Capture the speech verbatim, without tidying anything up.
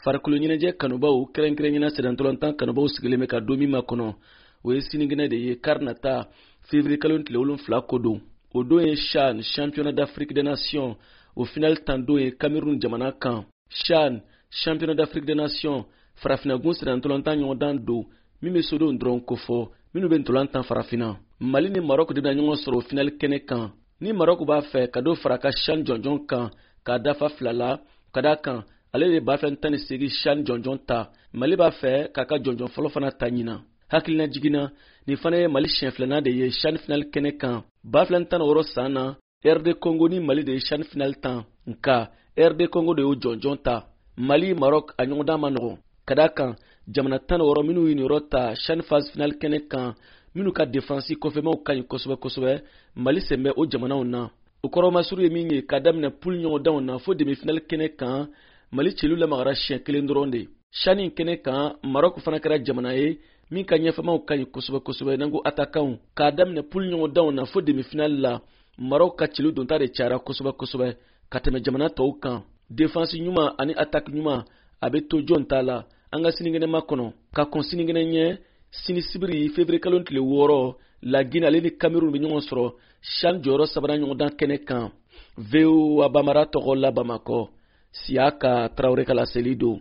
farikolo ɲɛnajɛ kanubaw kɛrɛnkɛrɛnɲɛna sedantɔlɔntan kanubaw sigilen bɛ ka don min ma kɔnɔ o ye sinigɛnɛ de ye kari nata février kalo tile wolonfila ko don. o don ye CHAN championnat d'Afrique des nations o final tan don ye Cameroun jamana kan. CHAN championnat d'Afrique des nations farafinagun sedantɔlɔntan ɲɔgɔndan don min bɛ sodon dɔrɔn kofɔ minnu bɛ ntɔlɔntan farafina. Mali ni Maroc de bɛna ɲɔgɔn sɔrɔ o final kɛnɛ kan. ni Maroc b'a fɛ ka do fara ka CHAN jɔnjɔn kan k'a dafa fila la ka da kan ale de b'a fɛ tan ni segin CHAN jɔnjɔn ta. Mali b'a fɛ k'a ka jɔnjɔn fɔlɔ fana ta ɲina. hakilina jiginna nin fana ye Mali siɲɛ filanan de ye CHAN final kɛnɛ kan. ba fila tan ni wɔɔrɔ san na R D Congo ni Mali de ye CHAN final tan nka R D Congo de y'o jɔnjɔn ta. Mali Maroc a ɲɔgɔndan ma nɔgɔn ka da kan jamana tan ni wɔɔrɔ minnu ye nin yɔrɔ ta CHAN phase final kɛnɛ kan minnu ka défense kɔfɛmaw ka ɲi kosɛbɛ kosɛbɛ. Mali sen bɛ o jamanaw na. o kɔrɔ masuru ye min ye ka daminɛ poule ɲɔgɔndanw na fo demi final kɛnɛ kan Mali cɛlu lamagara siɲɛ kelen dɔrɔn de. CHAN kɛnɛ kan Maroc fana kɛra jamana ye min ka ɲɛfɛmaw ka ɲi kosɛbɛ kosɛbɛ n'an ko attaquants k'a daminɛ poule ɲɔgɔndanw na fo demi final la Maroc ka cɛlu donta de cayara kosɛbɛ kosɛbɛ ka tɛmɛ jamana tɔw kan. défense ɲuman ani attaque ɲuman a bɛ to jɔn ta la an ka sinikɛnɛma kɔnɔ ka kɔn sinikɛnɛ ɲɛ sini sibiri février kalo tile wɔɔrɔ la Guinée ale ni Cameroun bɛ ɲɔgɔn sɔrɔ CHAN jɔyɔrɔ sabanan ɲɔgɔndan kɛnɛ kan. V O A Bamara tɔgɔ la Bamakɔ Siaka Traoré ka laseli don.